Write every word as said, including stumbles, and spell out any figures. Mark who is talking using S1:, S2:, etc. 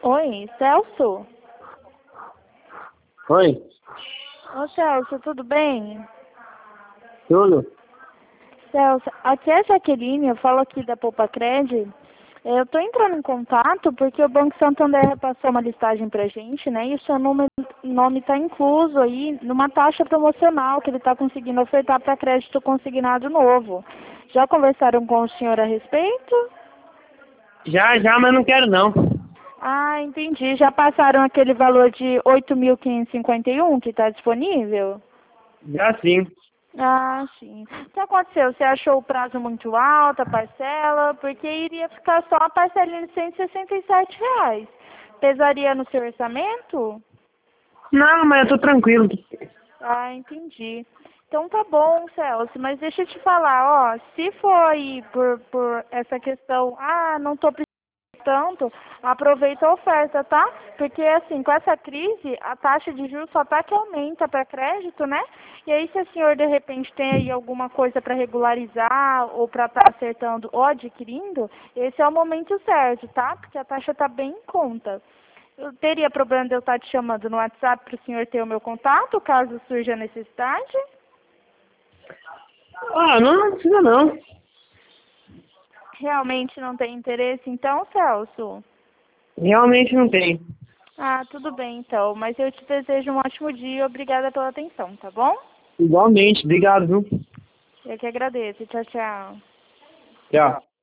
S1: Oi, Celso?
S2: Oi,
S1: Ô, Celso, tudo bem?
S2: tudo?
S1: Celso, aqui é a Jaqueline, eu falo aqui da Poupa Cred. Eu tô entrando em contato porque o Banco Santander repassou uma listagem pra gente, né? E o seu nome, nome tá incluso aí numa taxa promocional que ele tá conseguindo ofertar para crédito consignado novo. Já conversaram com o senhor a respeito?
S2: Já, já, mas não quero não.
S1: Ah, entendi. Já passaram aquele valor de oito mil quinhentos e cinquenta e um que está disponível?
S2: Já sim.
S1: Ah, sim. O que aconteceu? Você achou o prazo muito alto, a parcela? Porque iria ficar só a parcela de cento e sessenta e sete reais. Pesaria no seu orçamento?
S2: Não, mas eu tô tranquilo.
S1: Ah, entendi. Então tá bom, Celso, mas deixa eu te falar, ó, se for aí por, por essa questão, ah, não tô precisando tanto, aproveita a oferta, tá? Porque assim, com essa crise, a taxa de juros só tá que aumenta para crédito, né? E aí se o senhor de repente tem aí alguma coisa para regularizar ou para estar acertando ou adquirindo, esse é o momento certo, tá? Porque a taxa tá bem em conta. Eu teria problema de eu estar te chamando no WhatsApp para o senhor ter o meu contato, caso surja a necessidade?
S2: Ah, não, não precisa não.
S1: Realmente não tem interesse, então, Celso?
S2: Realmente não tem.
S1: Ah, tudo bem, então. Mas eu te desejo um ótimo dia e obrigada pela atenção, tá bom?
S2: Igualmente, obrigado, viu?
S1: Eu que agradeço. Tchau, tchau.
S2: Tchau.